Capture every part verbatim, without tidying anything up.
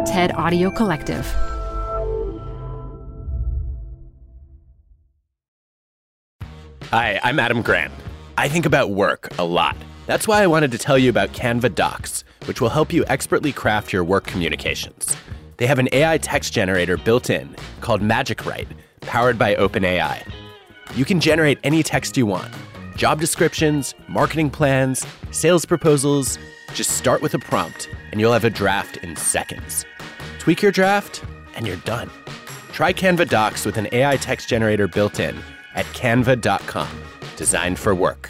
TED Audio Collective. Hi, I'm Adam Grant. I think about work a lot. That's why I wanted to tell you about Canva Docs, which will help you expertly craft your work communications. They have an A I text generator built in called Magic Write, powered by OpenAI. You can generate any text you want. Job descriptions, marketing plans, sales proposals. Just start with a prompt, and you'll have a draft in seconds. Tweak your draft, and you're done. Try Canva Docs with an A I text generator built in at canva dot com, designed for work.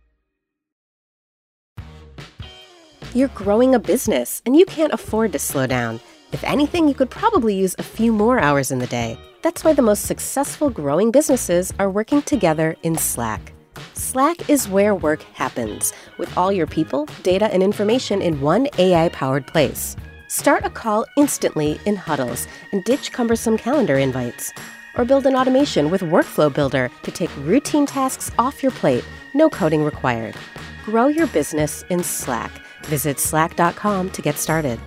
You're growing a business, and you can't afford to slow down. If anything, you could probably use a few more hours in the day. That's why the most successful growing businesses are working together in Slack. Slack is where work happens, with all your people, data, and information in one A I-powered place. Start a call instantly in huddles and ditch cumbersome calendar invites. Or build an automation with Workflow Builder to take routine tasks off your plate, no coding required. Grow your business in Slack. Visit slack dot com to get started.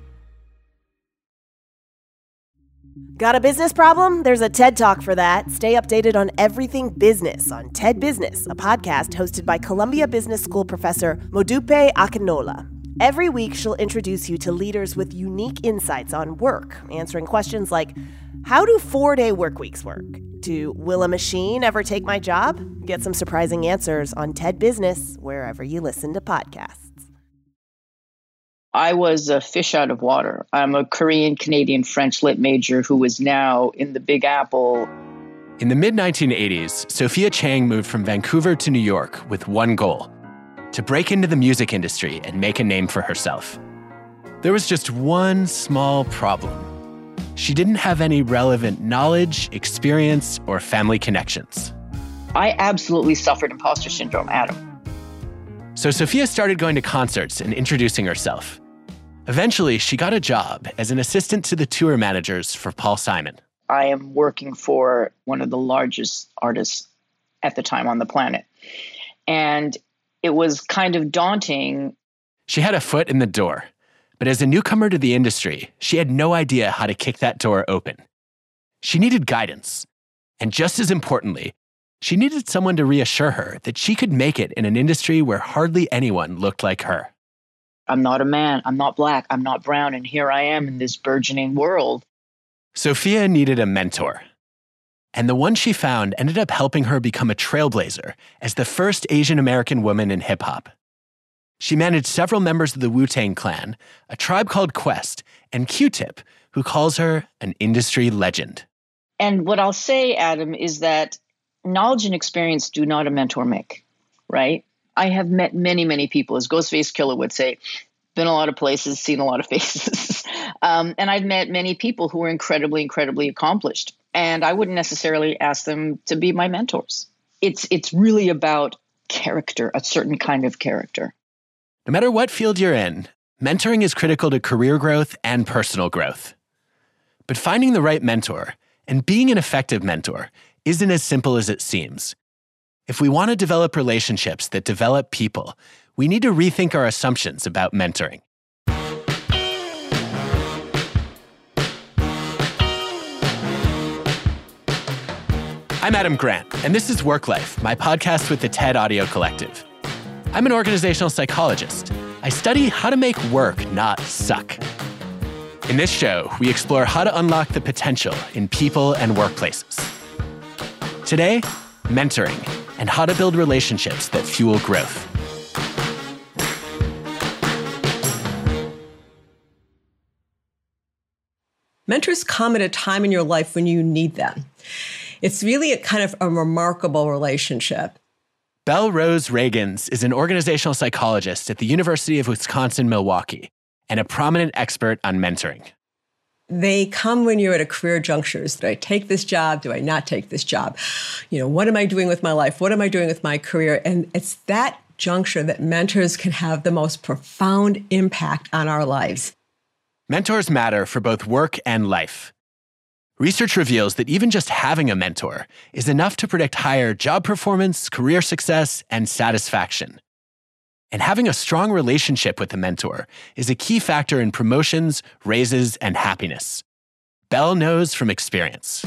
Got a business problem? There's a TED Talk for that. Stay updated on everything business on TED Business, a podcast hosted by Columbia Business School professor Modupe Akinola. Every week, she'll introduce you to leaders with unique insights on work, answering questions like, how do four-day work weeks work? To will a machine ever take my job? Get some surprising answers on TED Business, wherever you listen to podcasts. I was a fish out of water. I'm a Korean, Canadian, French lit major who is now in the Big Apple. In the mid nineteen eighties, Sophia Chang moved from Vancouver to New York with one goal: to break into the music industry and make a name for herself. There was just one small problem. She didn't have any relevant knowledge, experience, or family connections. I absolutely suffered imposter syndrome, Adam. So Sophia started going to concerts and introducing herself. Eventually, she got a job as an assistant to the tour managers for Paul Simon. I am working for one of the largest artists at the time on the planet. And it was kind of daunting. She had a foot in the door, but as a newcomer to the industry, she had no idea how to kick that door open. She needed guidance. And just as importantly, she needed someone to reassure her that she could make it in an industry where hardly anyone looked like her. I'm not a man, I'm not black, I'm not brown, and here I am in this burgeoning world. Sophia needed a mentor. And the one she found ended up helping her become a trailblazer as the first Asian American woman in hip-hop. She managed several members of the Wu-Tang Clan, a tribe called Quest, and Q-Tip, who calls her an industry legend. And what I'll say, Adam, is that knowledge and experience do not a mentor make, right? I have met many, many people, as Ghostface Killah would say, been a lot of places, seen a lot of faces. um, and I've met many people who are incredibly, incredibly accomplished. And I wouldn't necessarily ask them to be my mentors. It's it's really about character, a certain kind of character. No matter what field you're in, mentoring is critical to career growth and personal growth. But finding the right mentor and being an effective mentor isn't as simple as it seems. If we want to develop relationships that develop people, we need to rethink our assumptions about mentoring. I'm Adam Grant, and this is Work Life, my podcast with the TED Audio Collective. I'm an organizational psychologist. I study how to make work not suck. In this show, we explore how to unlock the potential in people and workplaces. Today, mentoring and how to build relationships that fuel growth. Mentors come at a time in your life when you need them. It's really a kind of a remarkable relationship. Belle Rose Reagans is an organizational psychologist at the University of Wisconsin-Milwaukee and a prominent expert on mentoring. They come when you're at a career juncture. Do I take this job? Do I not take this job? You know, what am I doing with my life? What am I doing with my career? And it's that juncture that mentors can have the most profound impact on our lives. Mentors matter for both work and life. Research reveals that even just having a mentor is enough to predict higher job performance, career success, and satisfaction. And having a strong relationship with the mentor is a key factor in promotions, raises, and happiness. Belle knows from experience.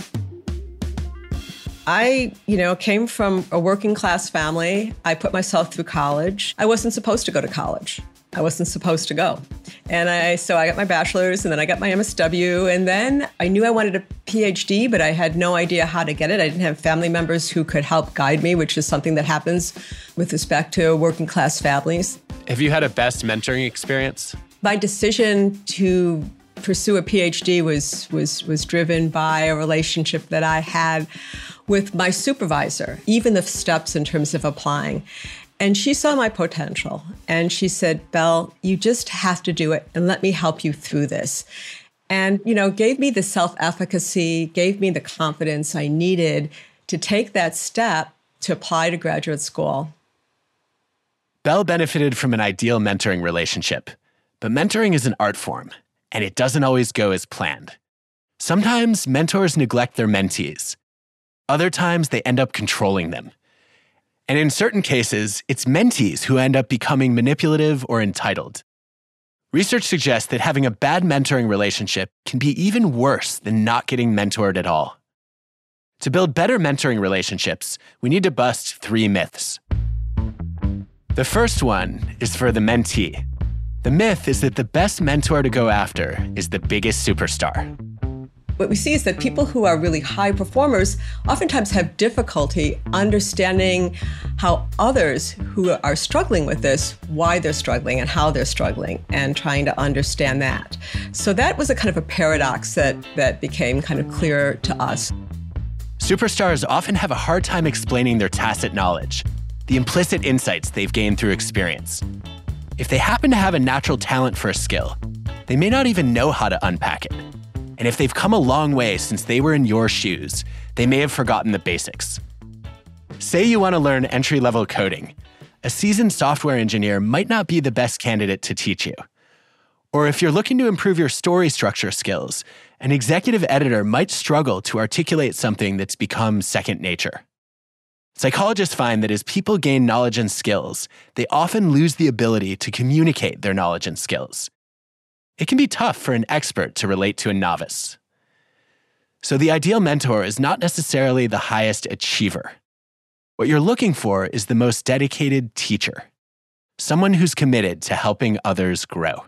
I, you know, came from a working class family. I put myself through college. I wasn't supposed to go to college. I wasn't supposed to go. And I, so I got my bachelor's and then I got my M S W. And then I knew I wanted a P H D, but I had no idea how to get it. I didn't have family members who could help guide me, which is something that happens with respect to working class families. Have you had a best mentoring experience? My decision to pursue a P H D was, was, was driven by a relationship that I had with my supervisor, even the steps in terms of applying. And she saw my potential and she said, Belle, you just have to do it and let me help you through this. And, you know, gave me the self-efficacy, gave me the confidence I needed to take that step to apply to graduate school. Belle benefited from an ideal mentoring relationship, but mentoring is an art form and it doesn't always go as planned. Sometimes mentors neglect their mentees. Other times they end up controlling them. And in certain cases, it's mentees who end up becoming manipulative or entitled. Research suggests that having a bad mentoring relationship can be even worse than not getting mentored at all. To build better mentoring relationships, we need to bust three myths. The first one is for the mentee. The myth is that the best mentor to go after is the biggest superstar. What we see is that people who are really high performers oftentimes have difficulty understanding how others who are struggling with this, why they're struggling and how they're struggling, and trying to understand that. So that was a kind of a paradox that, that became kind of clear to us. Superstars often have a hard time explaining their tacit knowledge, the implicit insights they've gained through experience. If they happen to have a natural talent for a skill, they may not even know how to unpack it. And if they've come a long way since they were in your shoes, they may have forgotten the basics. Say you want to learn entry-level coding. A seasoned software engineer might not be the best candidate to teach you. Or if you're looking to improve your story structure skills, an executive editor might struggle to articulate something that's become second nature. Psychologists find that as people gain knowledge and skills, they often lose the ability to communicate their knowledge and skills. It can be tough for an expert to relate to a novice. So the ideal mentor is not necessarily the highest achiever. What you're looking for is the most dedicated teacher, someone who's committed to helping others grow.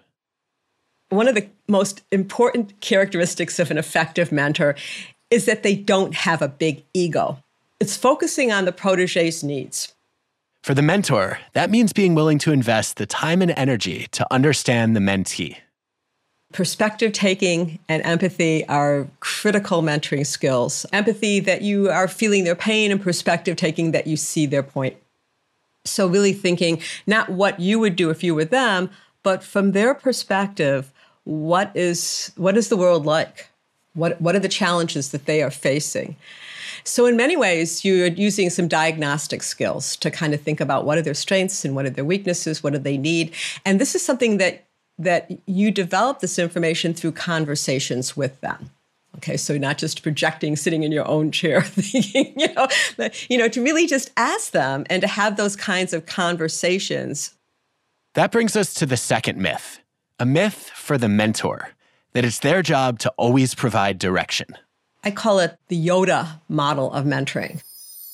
One of the most important characteristics of an effective mentor is that they don't have a big ego. It's focusing on the protege's needs. For the mentor, that means being willing to invest the time and energy to understand the mentee. Perspective taking and empathy are critical mentoring skills. Empathy that you are feeling their pain, and perspective taking that you see their point. So really thinking not what you would do if you were them, but from their perspective, what is what is the world like? What what are the challenges that they are facing? So in many ways, you're using some diagnostic skills to kind of think about what are their strengths and what are their weaknesses, what do they need? And this is something that that you develop this information through conversations with them. Okay, so not just projecting, sitting in your own chair, thinking, you know, you know, to really just ask them and to have those kinds of conversations. That brings us to the second myth, a myth for the mentor, that it's their job to always provide direction. I call it the Yoda model of mentoring.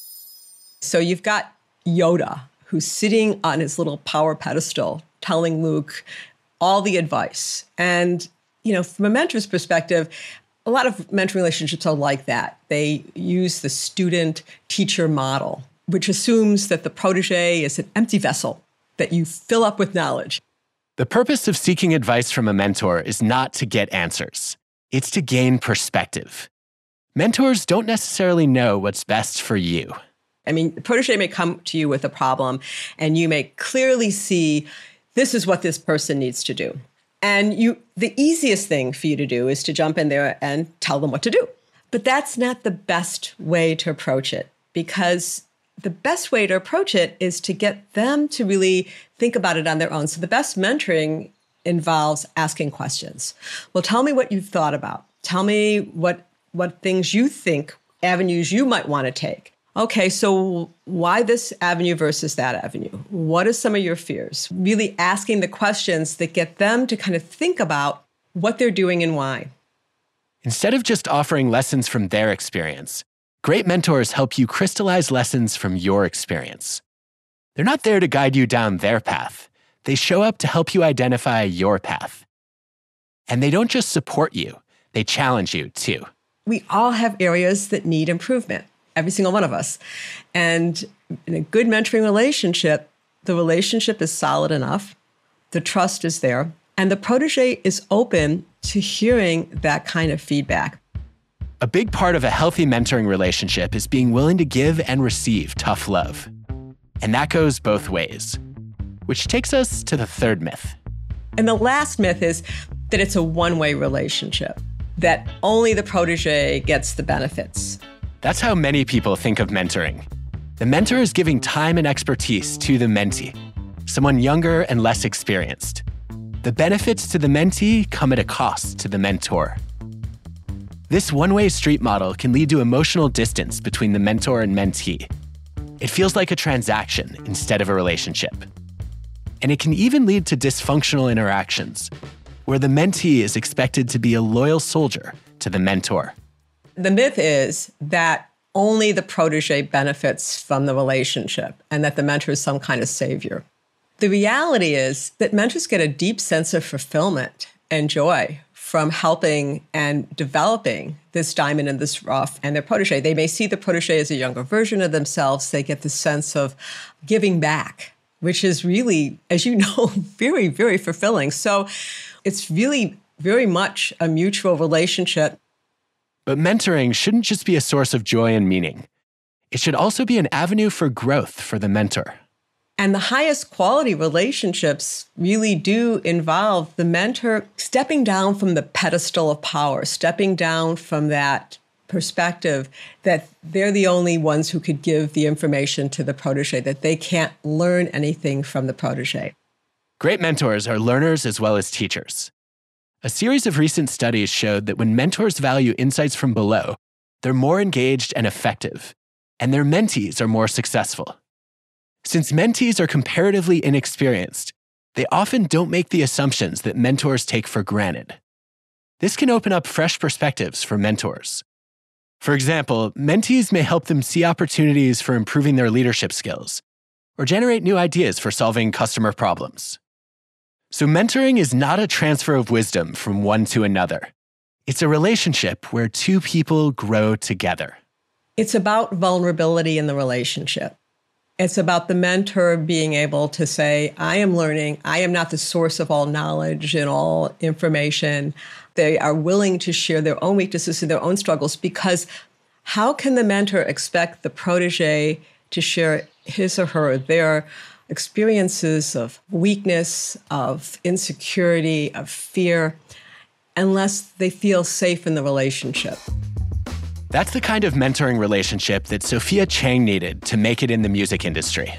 So you've got Yoda, who's sitting on his little power pedestal, telling Luke all the advice. And, you know, from a mentor's perspective, a lot of mentoring relationships are like that. They use the student-teacher model, which assumes that the protege is an empty vessel that you fill up with knowledge. The purpose of seeking advice from a mentor is not to get answers. It's to gain perspective. Mentors don't necessarily know what's best for you. I mean, the protege may come to you with a problem, and you may clearly see this is what this person needs to do. And you, the easiest thing for you to do is to jump in there and tell them what to do. But that's not the best way to approach it, because the best way to approach it is to get them to really think about it on their own. So the best mentoring involves asking questions. Well, tell me what you've thought about. Tell me what, what things you think, avenues you might want to take. Okay, so why this avenue versus that avenue? What are some of your fears? Really asking the questions that get them to kind of think about what they're doing and why. Instead of just offering lessons from their experience, great mentors help you crystallize lessons from your experience. They're not there to guide you down their path. They show up to help you identify your path. And they don't just support you, they challenge you too. We all have areas that need improvement, every single one of us. And in a good mentoring relationship, the relationship is solid enough, the trust is there, and the protege is open to hearing that kind of feedback. A big part of a healthy mentoring relationship is being willing to give and receive tough love. And that goes both ways. Which takes us to the third myth. And the last myth is that it's a one-way relationship, that only the protege gets the benefits. That's how many people think of mentoring. The mentor is giving time and expertise to the mentee, someone younger and less experienced. The benefits to the mentee come at a cost to the mentor. This one-way street model can lead to emotional distance between the mentor and mentee. It feels like a transaction instead of a relationship. And it can even lead to dysfunctional interactions, where the mentee is expected to be a loyal soldier to the mentor. The myth is that only the protege benefits from the relationship and that the mentor is some kind of savior. The reality is that mentors get a deep sense of fulfillment and joy from helping and developing this diamond in this rough and their protege. They may see the protege as a younger version of themselves. They get the sense of giving back, which is really, as you know, very, very fulfilling. So it's really very much a mutual relationship. But mentoring shouldn't just be a source of joy and meaning. It should also be an avenue for growth for the mentor. And the highest quality relationships really do involve the mentor stepping down from the pedestal of power, stepping down from that perspective that they're the only ones who could give the information to the protege, that they can't learn anything from the protege. Great mentors are learners as well as teachers. A series of recent studies showed that when mentors value insights from below, they're more engaged and effective, and their mentees are more successful. Since mentees are comparatively inexperienced, they often don't make the assumptions that mentors take for granted. This can open up fresh perspectives for mentors. For example, mentees may help them see opportunities for improving their leadership skills, or generate new ideas for solving customer problems. So mentoring is not a transfer of wisdom from one to another. It's a relationship where two people grow together. It's about vulnerability in the relationship. It's about the mentor being able to say, I am learning. I am not the source of all knowledge and all information. They are willing to share their own weaknesses and their own struggles, because how can the mentor expect the protege to share his or her, their experiences of weakness, of insecurity, of fear, unless they feel safe in the relationship? That's the kind of mentoring relationship that Sophia Chang needed to make it in the music industry.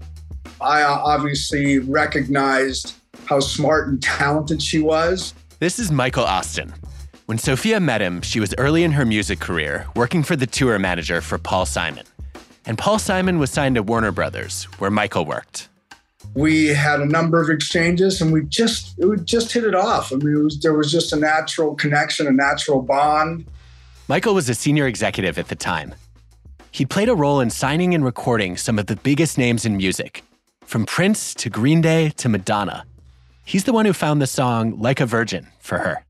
I obviously recognized how smart and talented she was. This is Michael Austin. When Sophia met him, she was early in her music career, working for the tour manager for Paul Simon. And Paul Simon was signed to Warner Brothers, where Michael worked. We had a number of exchanges, and we just it would just hit it off. I mean, it was, there was just a natural connection, a natural bond. Michael was a senior executive at the time. He played a role in signing and recording some of the biggest names in music, from Prince to Green Day to Madonna. He's the one who found the song Like a Virgin for her.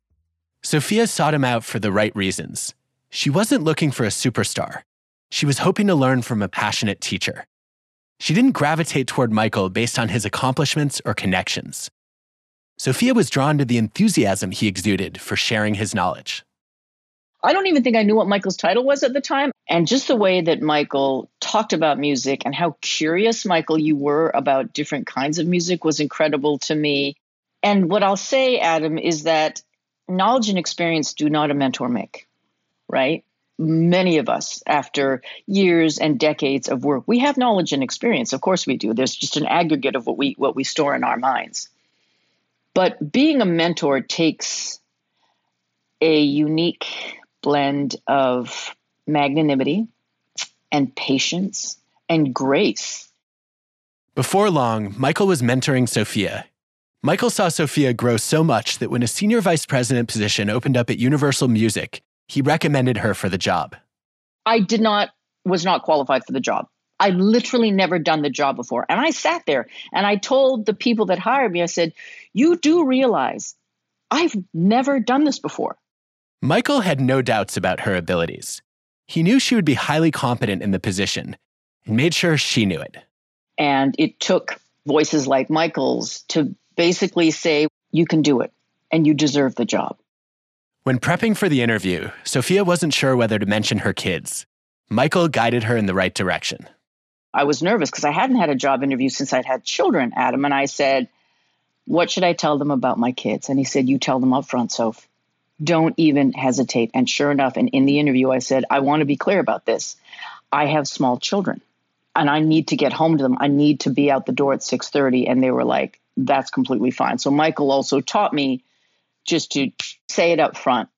Sophia sought him out for the right reasons. She wasn't looking for a superstar. She was hoping to learn from a passionate teacher. She didn't gravitate toward Michael based on his accomplishments or connections. Sophia was drawn to the enthusiasm he exuded for sharing his knowledge. I don't even think I knew what Michael's title was at the time. And just the way that Michael talked about music and how curious, Michael, you were about different kinds of music was incredible to me. And what I'll say, Adam, is that knowledge and experience do not a mentor make, right? Many of us, after years and decades of work, we have knowledge and experience. Of course we do. There's just an aggregate of what we what we store in our minds. But being a mentor takes a unique blend of magnanimity and patience and grace. Before long, Michael was mentoring Sophia. Michael saw Sophia grow so much that when a senior vice president position opened up at Universal Music, he recommended her for the job. I did not, was not qualified for the job. I literally never done the job before. And I sat there and I told the people that hired me, I said, you do realize I've never done this before. Michael had no doubts about her abilities. He knew she would be highly competent in the position and made sure she knew it. And it took voices like Michael's to basically say, you can do it and you deserve the job. When prepping for the interview, Sophia wasn't sure whether to mention her kids. Michael guided her in the right direction. I was nervous because I hadn't had a job interview since I'd had children, Adam. And I said, what should I tell them about my kids? And he said, you tell them up front, Soph. Don't even hesitate. And sure enough, and in the interview, I said, I want to be clear about this. I have small children and I need to get home to them. I need to be out the door at six thirty. And they were like, that's completely fine. So Michael also taught me just to say it up front.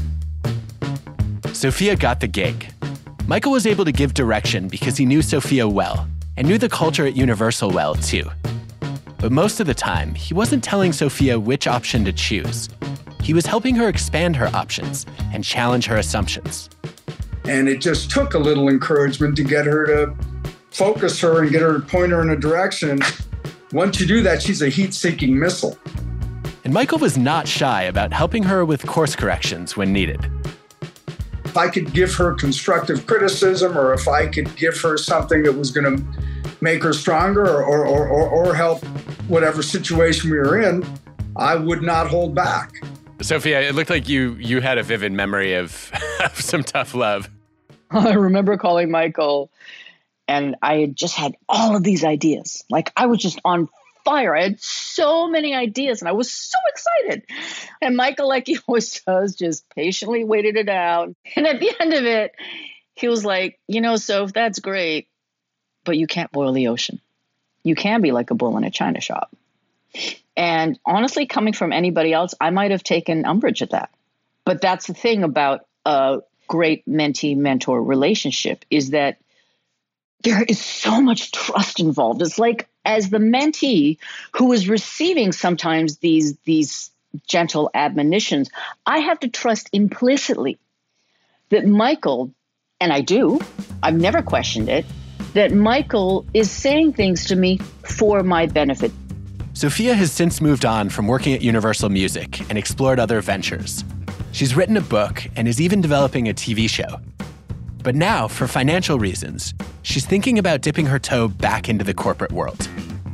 Sophia got the gig. Michael was able to give direction because he knew Sophia well and knew the culture at Universal well, too. But most of the time, he wasn't telling Sophia which option to choose. He was helping her expand her options and challenge her assumptions. And it just took a little encouragement to get her to focus her and get her to point her in a direction. Once you do that, she's a heat-seeking missile. And Michael was not shy about helping her with course corrections when needed. If I could give her constructive criticism or if I could give her something that was going to make her stronger or, or, or, or help whatever situation we were in, I would not hold back. Sophia, it looked like you you had a vivid memory of, of some tough love. I remember calling Michael and I had just had all of these ideas. Like I was just on fire. I had so many ideas and I was so excited. And Michael, like he always does, just patiently waited it out. And at the end of it, he was like, you know, Soph, that's great, but you can't boil the ocean. You can be like a bull in a china shop. And honestly, coming from anybody else, I might have taken umbrage at that. But that's the thing about a great mentee-mentor relationship is that there is so much trust involved. It's like as the mentee who is receiving sometimes these, these gentle admonitions, I have to trust implicitly that Michael, and I do, I've never questioned it, that Michael is saying things to me for my benefit. Sophia has since moved on from working at Universal Music and explored other ventures. She's written a book and is even developing a T V show. But now, for financial reasons, she's thinking about dipping her toe back into the corporate world.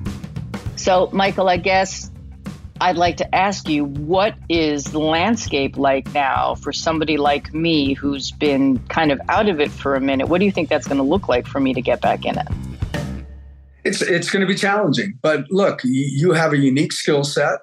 So, Michael, I guess I'd like to ask you, what is the landscape like now for somebody like me who's been kind of out of it for a minute? What do you think that's going to look like for me to get back in it? It's it's going to be challenging. But look, you have a unique skill set.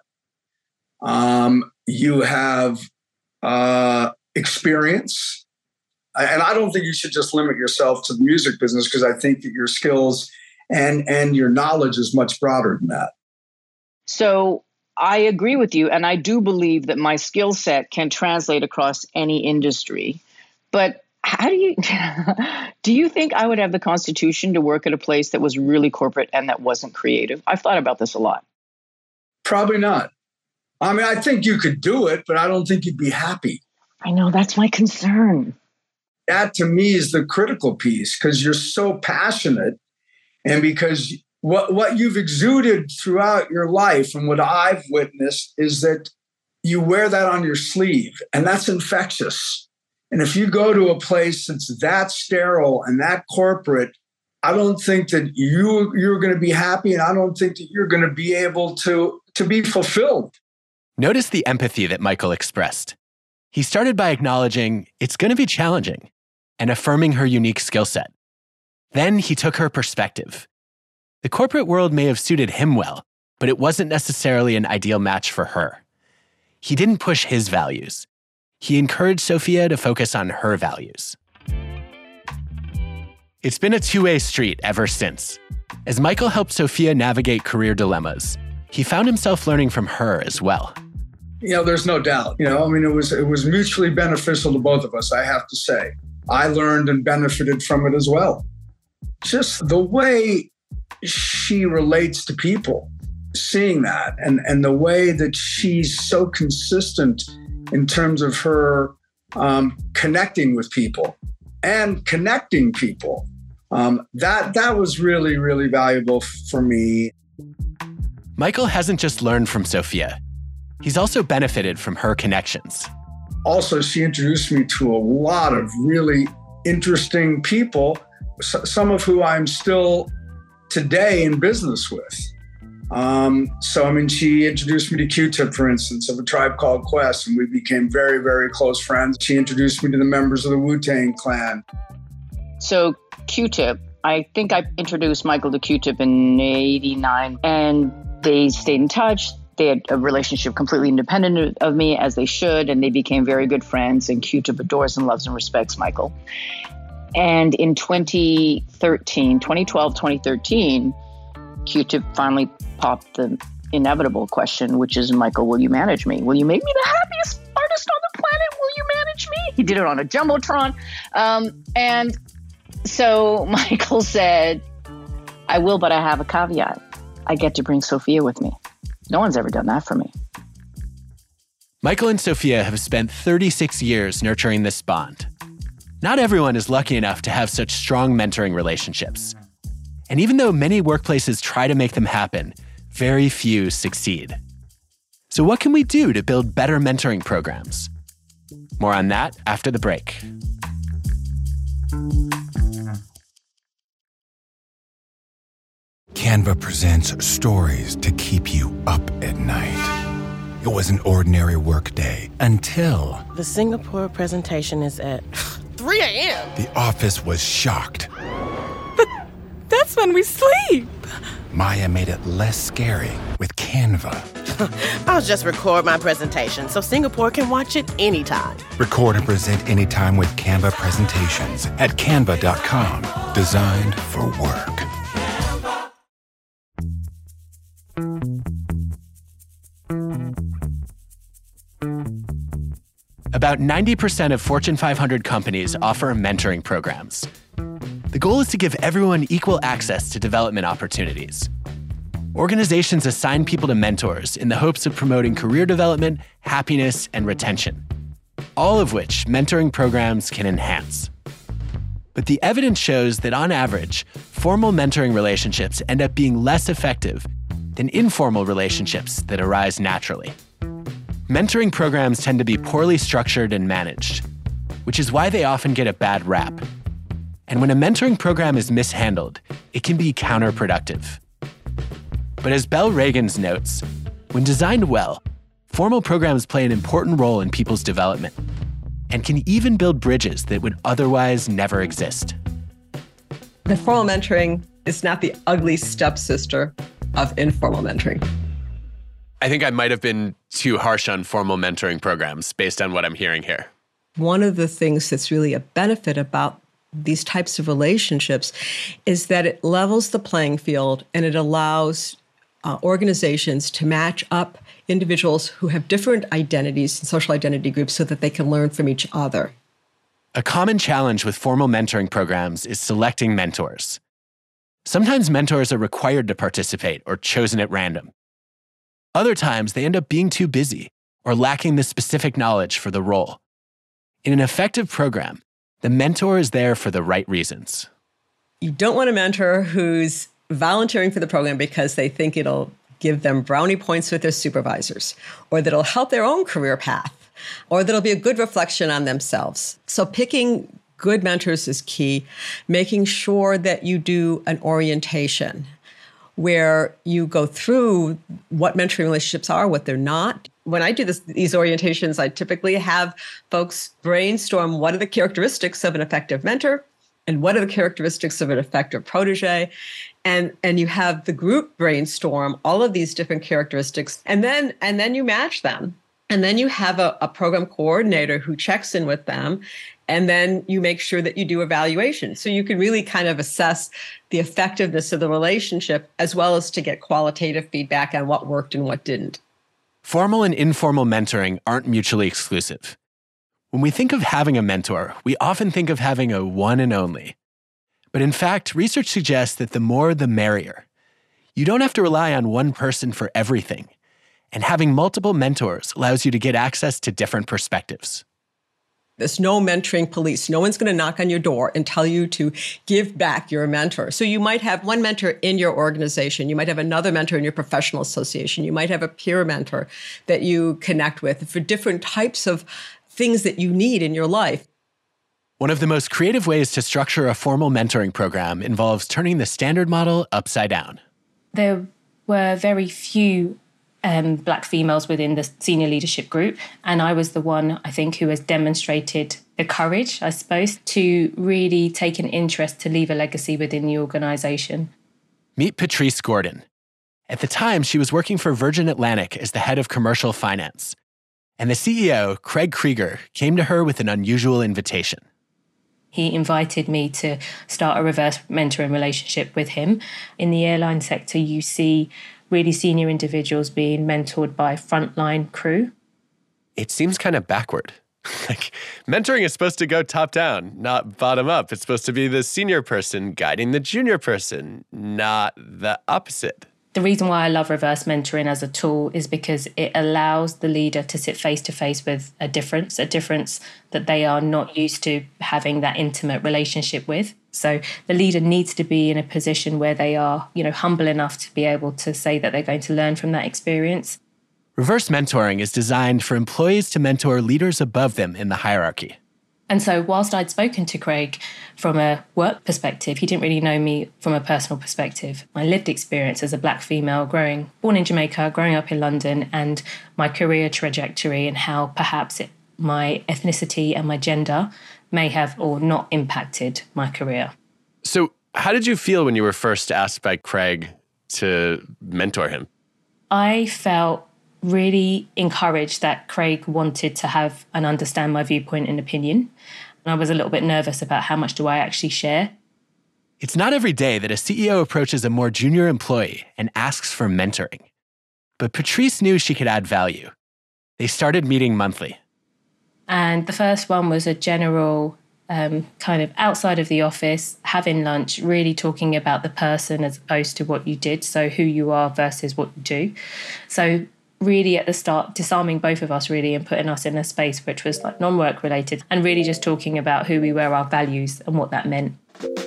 Um, you have uh, experience. And I don't think you should just limit yourself to the music business because I think that your skills and, and your knowledge is much broader than that. So I agree with you. And I do believe that my skill set can translate across any industry. But how do you, do you think I would have the constitution to work at a place that was really corporate and that wasn't creative? I've thought about this a lot. Probably not. I mean, I think you could do it, but I don't think you'd be happy. I know, that's my concern. That to me is the critical piece because you're so passionate and because what, what you've exuded throughout your life and what I've witnessed is that you wear that on your sleeve and that's infectious. And if you go to a place that's that sterile and that corporate, I don't think that you, you're going to be happy and I don't think that you're going to be able to, to be fulfilled. Notice the empathy that Michael expressed. He started by acknowledging it's going to be challenging and affirming her unique skill set. Then he took her perspective. The corporate world may have suited him well, but it wasn't necessarily an ideal match for her. He didn't push his values. He encouraged Sophia to focus on her values. It's been a two-way street ever since. As Michael helped Sophia navigate career dilemmas, he found himself learning from her as well. You know, there's no doubt. You know, I mean, it was it was mutually beneficial to both of us, I have to say. I learned and benefited from it as well. just the way she relates to people, seeing that, and, and the way that she's so consistent in terms of her um, connecting with people and connecting people. Um, that that was really, really valuable for me. Michael hasn't just learned from Sophia. He's also benefited from her connections. Also, she introduced me to a lot of really interesting people, some of who I'm still today in business with. Um, so, I mean, she introduced me to Q-Tip, for instance, of A Tribe Called Quest, and we became very, very close friends. She introduced me to the members of the Wu-Tang Clan. So Q-Tip, I think I introduced Michael to Q-Tip in eighty-nine, and they stayed in touch. They had a relationship completely independent of me, as they should, and they became very good friends, and Q-Tip adores and loves and respects Michael. And in twenty thirteen, twenty twelve, twenty thirteen, Q-Tip finally popped the inevitable question, which is, Michael, will you manage me? Will you make me the happiest artist on the planet? Will you manage me? He did it on a Jumbotron. Um, and so Michael said, I will, but I have a caveat. I get to bring Sophia with me. No one's ever done that for me. Michael and Sophia have spent thirty-six years nurturing this bond. Not everyone is lucky enough to have such strong mentoring relationships. And even though many workplaces try to make them happen, very few succeed. So what can we do to build better mentoring programs? More on that after the break. Canva presents stories to keep you up at night. It was an ordinary workday until... The Singapore presentation is at three a.m. The office was shocked. But that's when we sleep. Maya made it less scary with Canva. I'll just record my presentation so Singapore can watch it anytime. Record and present anytime with Canva presentations at canva dot com. Designed for work. About ninety percent of Fortune five hundred companies offer mentoring programs. The goal is to give everyone equal access to development opportunities. Organizations assign people to mentors in the hopes of promoting career development, happiness, and retention, all of which mentoring programs can enhance. But the evidence shows that on average, formal mentoring relationships end up being less effective than informal relationships that arise naturally. Mentoring programs tend to be poorly structured and managed, which is why they often get a bad rap. And when a mentoring program is mishandled, it can be counterproductive. But as Bell Reagans notes, when designed well, formal programs play an important role in people's development and can even build bridges that would otherwise never exist. The formal mentoring is not the ugly stepsister of informal mentoring. I think I might have been too harsh on formal mentoring programs based on what I'm hearing here. One of the things that's really a benefit about these types of relationships is that it levels the playing field and it allows uh, organizations to match up individuals who have different identities and social identity groups so that they can learn from each other. A common challenge with formal mentoring programs is selecting mentors. Sometimes mentors are required to participate or chosen at random. Other times, they end up being too busy or lacking the specific knowledge for the role. In an effective program, the mentor is there for the right reasons. You don't want a mentor who's volunteering for the program because they think it'll give them brownie points with their supervisors, or that it'll help their own career path, or that it'll be a good reflection on themselves. So picking good mentors is key, making sure that you do an orientation where you go through what mentoring relationships are, what they're not. When I do this, these orientations, I typically have folks brainstorm what are the characteristics of an effective mentor and what are the characteristics of an effective protege. And, and you have the group brainstorm all of these different characteristics, and then, and then you match them. And then you have a, a program coordinator who checks in with them. And then you make sure that you do evaluation. So you can really kind of assess the effectiveness of the relationship as well as to get qualitative feedback on what worked and what didn't. Formal and informal mentoring aren't mutually exclusive. When we think of having a mentor, we often think of having a one and only. But in fact, research suggests that the more the merrier. You don't have to rely on one person for everything. And having multiple mentors allows you to get access to different perspectives. There's no mentoring police. No one's going to knock on your door and tell you to give back your mentor. So you might have one mentor in your organization. You might have another mentor in your professional association. You might have a peer mentor that you connect with for different types of things that you need in your life. One of the most creative ways to structure a formal mentoring program involves turning the standard model upside down. There were very few Um, black females within the senior leadership group. And I was the one, I think, who has demonstrated the courage, I suppose, to really take an interest to leave a legacy within the organization. Meet Patrice Gordon. At the time, she was working for Virgin Atlantic as the head of commercial finance. And the C E O, Craig Krieger, came to her with an unusual invitation. He invited me to start a reverse mentoring relationship with him. In the airline sector, you see really senior individuals being mentored by frontline crew. It seems kind of backward. Like, mentoring is supposed to go top down, not bottom up. It's supposed to be the senior person guiding the junior person, not the opposite. The reason why I love reverse mentoring as a tool is because it allows the leader to sit face to face with a difference, a difference that they are not used to having that intimate relationship with. So the leader needs to be in a position where they are, you know, humble enough to be able to say that they're going to learn from that experience. Reverse mentoring is designed for employees to mentor leaders above them in the hierarchy. And so whilst I'd spoken to Craig from a work perspective, he didn't really know me from a personal perspective. My lived experience as a black female growing, born in Jamaica, growing up in London, and my career trajectory and how perhaps it, my ethnicity and my gender may have or not impacted my career. So how did you feel when you were first asked by Craig to mentor him? I felt really encouraged that Craig wanted to have and understand my viewpoint and opinion. And I was a little bit nervous about how much do I actually share. It's not every day that a C E O approaches a more junior employee and asks for mentoring. But Patrice knew she could add value. They started meeting monthly. And the first one was a general um, kind of outside of the office, having lunch, really talking about the person as opposed to what you did. So who you are versus what you do. So really at the start, disarming both of us really and putting us in a space which was like non-work related and really just talking about who we were, our values and what that meant.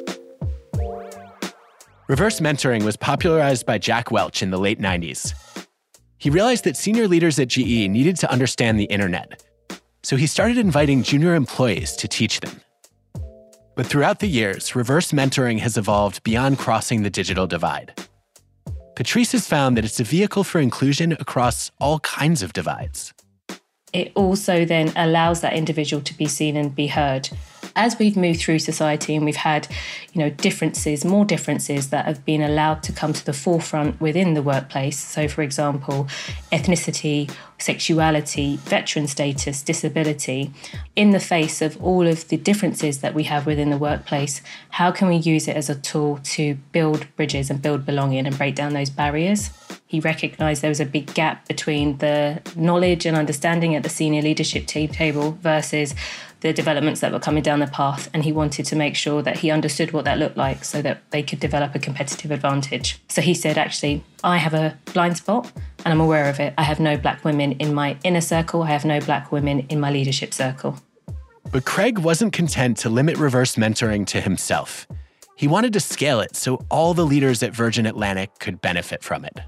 Reverse mentoring was popularized by Jack Welch in the late nineties. He realized that senior leaders at G E needed to understand the internet. So he started inviting junior employees to teach them. But throughout the years, reverse mentoring has evolved beyond crossing the digital divide. Patrice has found that it's a vehicle for inclusion across all kinds of divides. It also then allows that individual to be seen and be heard. As we've moved through society and we've had, you know, differences, more differences that have been allowed to come to the forefront within the workplace. So, for example, ethnicity, sexuality, veteran status, disability. In the face of all of the differences that we have within the workplace, how can we use it as a tool to build bridges and build belonging and break down those barriers? He recognised there was a big gap between the knowledge and understanding at the senior leadership table versus the developments that were coming down the path, and he wanted to make sure that he understood what that looked like so that they could develop a competitive advantage. So he said, actually, I have a blind spot and I'm aware of it. I have no black women in my inner circle. I have no black women in my leadership circle. But Craig wasn't content to limit reverse mentoring to himself. He wanted to scale it so all the leaders at Virgin Atlantic could benefit from it.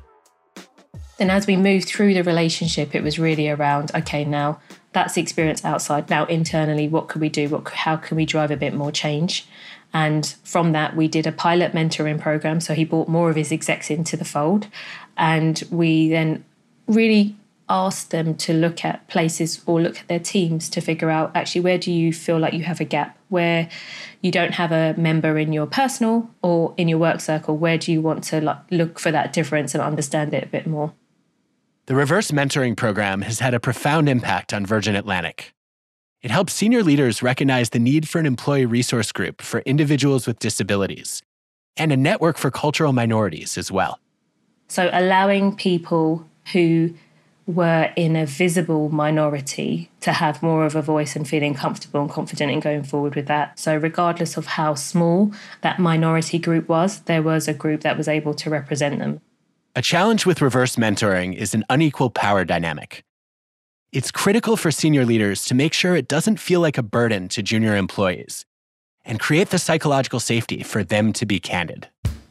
Then as we moved through the relationship, it was really around, okay, now that's the experience outside. Now internally, what could we do? What, how can we drive a bit more change? And from that, we did a pilot mentoring program. So he brought more of his execs into the fold. And we then really asked them to look at places or look at their teams to figure out, actually, where do you feel like you have a gap? Where you don't have a member in your personal or in your work circle, where do you want to like, look for that difference and understand it a bit more? The reverse mentoring program has had a profound impact on Virgin Atlantic. It helps senior leaders recognize the need for an employee resource group for individuals with disabilities and a network for cultural minorities as well. So allowing people who were in a visible minority to have more of a voice and feeling comfortable and confident in going forward with that. So regardless of how small that minority group was, there was a group that was able to represent them. A challenge with reverse mentoring is an unequal power dynamic. It's critical for senior leaders to make sure it doesn't feel like a burden to junior employees and create the psychological safety for them to be candid.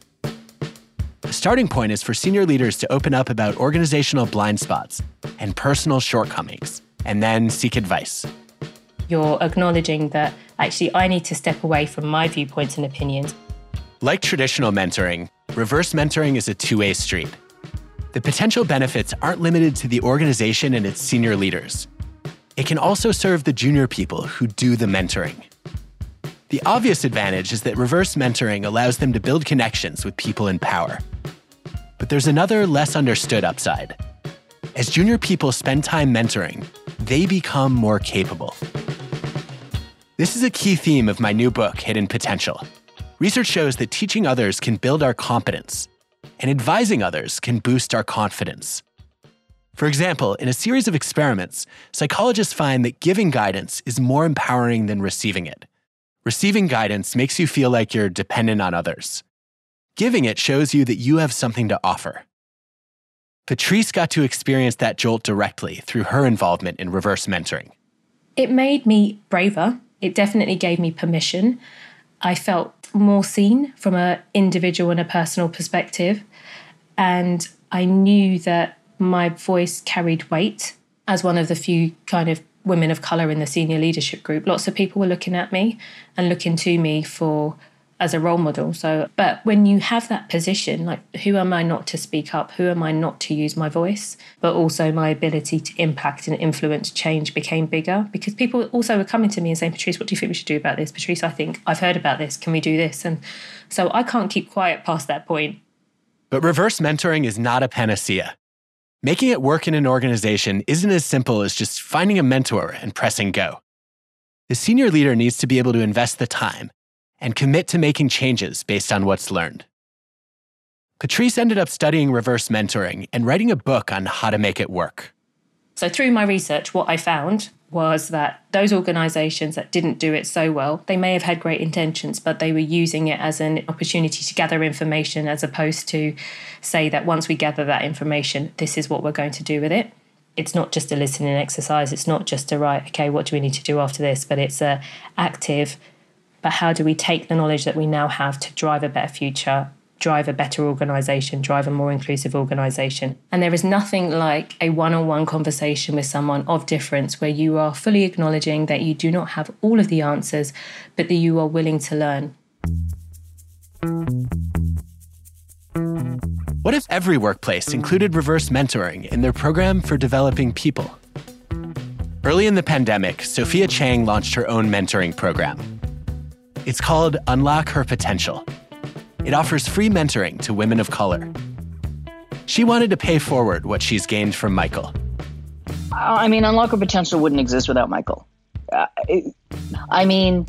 The starting point is for senior leaders to open up about organizational blind spots and personal shortcomings, and then seek advice. You're acknowledging that actually I need to step away from my viewpoints and opinions. Like traditional mentoring, reverse mentoring is a two-way street. The potential benefits aren't limited to the organization and its senior leaders. It can also serve the junior people who do the mentoring. The obvious advantage is that reverse mentoring allows them to build connections with people in power. But there's another less understood upside. As junior people spend time mentoring, they become more capable. This is a key theme of my new book, Hidden Potential. Research shows that teaching others can build our competence, and advising others can boost our confidence. For example, in a series of experiments, psychologists find that giving guidance is more empowering than receiving it. Receiving guidance makes you feel like you're dependent on others. Giving it shows you that you have something to offer. Patrice got to experience that jolt directly through her involvement in reverse mentoring. It made me braver. It definitely gave me permission. I felt more seen from an individual and a personal perspective. And I knew that my voice carried weight as one of the few kind of women of colour in the senior leadership group. Lots of people were looking at me and looking to me for as a role model. So, but when you have that position, like, who am I not to speak up? Who am I not to use my voice? But also my ability to impact and influence change became bigger, because people also were coming to me and saying, Patrice, what do you think we should do about this? Patrice, I think I've heard about this. Can we do this? And so I can't keep quiet past that point. But reverse mentoring is not a panacea. Making it work in an organization isn't as simple as just finding a mentor and pressing go. The senior leader needs to be able to invest the time and commit to making changes based on what's learned. Patrice ended up studying reverse mentoring and writing a book on how to make it work. So through my research, what I found was that those organizations that didn't do it so well, they may have had great intentions, but they were using it as an opportunity to gather information, as opposed to say that once we gather that information, this is what we're going to do with it. It's not just a listening exercise. It's not just a, right, okay, what do we need to do after this? But it's a active, but how do we take the knowledge that we now have to drive a better future, drive a better organization, drive a more inclusive organization? And there is nothing like a one-on-one conversation with someone of difference, where you are fully acknowledging that you do not have all of the answers, but that you are willing to learn. What if every workplace included reverse mentoring in their program for developing people? Early in the pandemic, Sophia Chang launched her own mentoring program. It's called Unlock Her Potential. It offers free mentoring to women of color. She wanted to pay forward what she's gained from Michael. I mean, Unlock Her Potential wouldn't exist without Michael. Uh, it, I mean,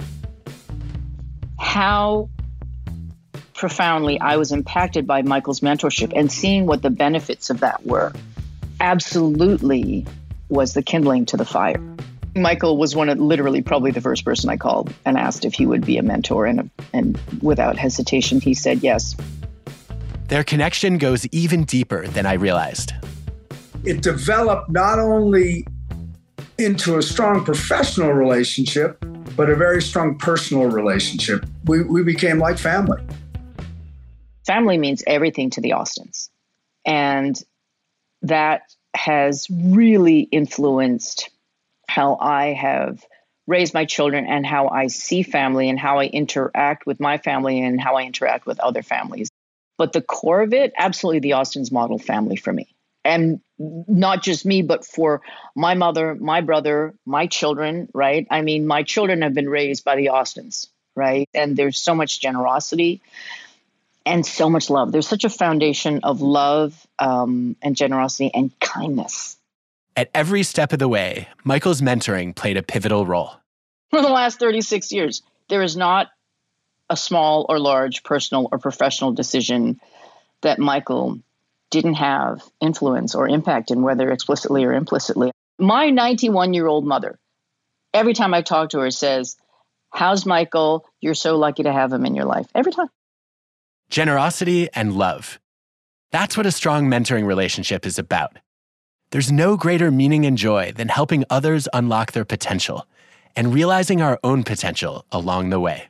how profoundly I was impacted by Michael's mentorship, and seeing what the benefits of that were absolutely was the kindling to the fire. Michael was one of literally probably the first person I called and asked if he would be a mentor, and and without hesitation, he said yes. Their connection goes even deeper than I realized. It developed not only into a strong professional relationship, but a very strong personal relationship. We, we became like family. Family means everything to the Austins. And that has really influenced how I have raised my children and how I see family and how I interact with my family and how I interact with other families. But the core of it, absolutely the Austins model family for me. And not just me, but for my mother, my brother, my children, right? I mean, my children have been raised by the Austins, right? And there's so much generosity and so much love. There's such a foundation of love um, and generosity and kindness. At every step of the way, Michael's mentoring played a pivotal role. For the last thirty-six years, there is not a small or large personal or professional decision that Michael didn't have influence or impact in, whether explicitly or implicitly. My ninety-one-year-old mother, every time I talk to her, says, "How's Michael? You're so lucky to have him in your life." Every time. Generosity and love. That's what a strong mentoring relationship is about. There's no greater meaning and joy than helping others unlock their potential and realizing our own potential along the way.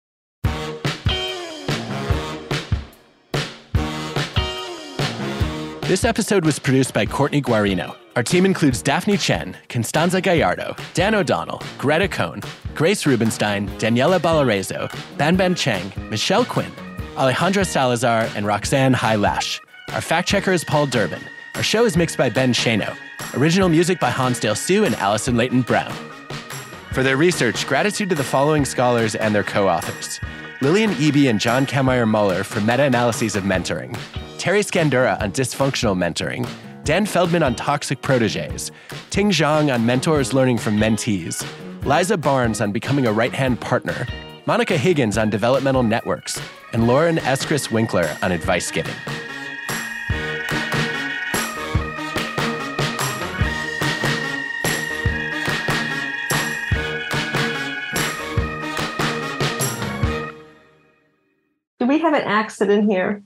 This episode was produced by Courtney Guarino. Our team includes Daphne Chen, Constanza Gallardo, Dan O'Donnell, Greta Cohn, Grace Rubenstein, Daniela Balarezo, Banban Cheng, Michelle Quinn, Alejandra Salazar, and Roxanne Hai-Lash. Our fact-checker is Paul Durbin. Our show is mixed by Ben Shano. Original music by Hansdale Hsu and Allison Leighton Brown. For their research, gratitude to the following scholars and their co-authors: Lillian Eby and John Kameyer Muller for meta-analyses of mentoring, Terry Scandura on dysfunctional mentoring, Dan Feldman on toxic proteges, Ting Zhang on mentors learning from mentees, Liza Barnes on becoming a right-hand partner, Monica Higgins on developmental networks, and Lauren Eskris Winkler on advice giving. Do we have an accident here?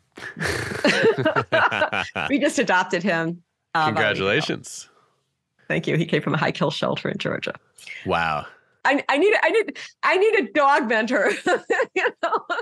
We just adopted him. Uh, Congratulations. Thank you. He came from a high kill shelter in Georgia. Wow. I, I need I need I need a dog mentor. You know?